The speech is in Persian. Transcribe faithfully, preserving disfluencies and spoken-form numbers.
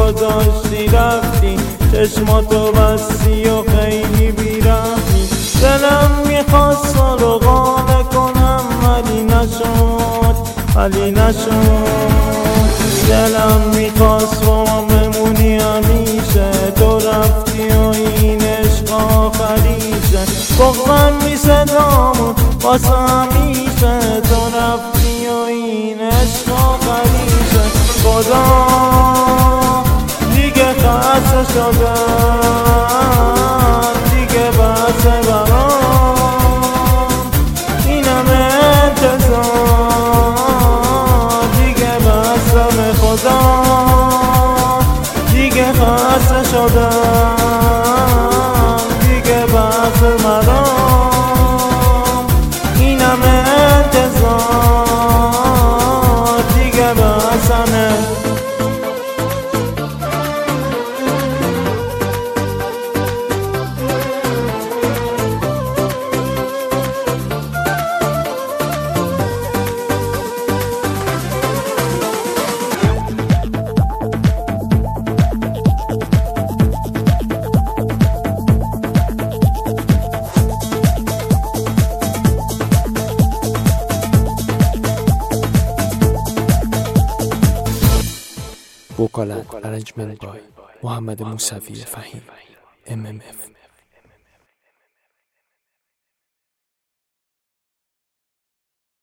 گذاشتی رفتی، چشماتو بستی و خیلی بیرحمی. دلم میخواست سالو قانع کنم ولی نشد، ولی نشد. دلم میخواست با من بمونی همیشه، تو رفتی و این عشق آخریشه. بغضم میصدامون واسه همیشه، تو رفتی و این عشق آخریشه. خدا دیگه خسته شدم، دیگه بسه برام این همه انتظار، دیگه بسه به خدا، دیگه خسته شدم، دیگه بسه برام این همه انتظار، دیگه بسه. Vocal and arrangement by Mohammad Musavi Fahim M M F.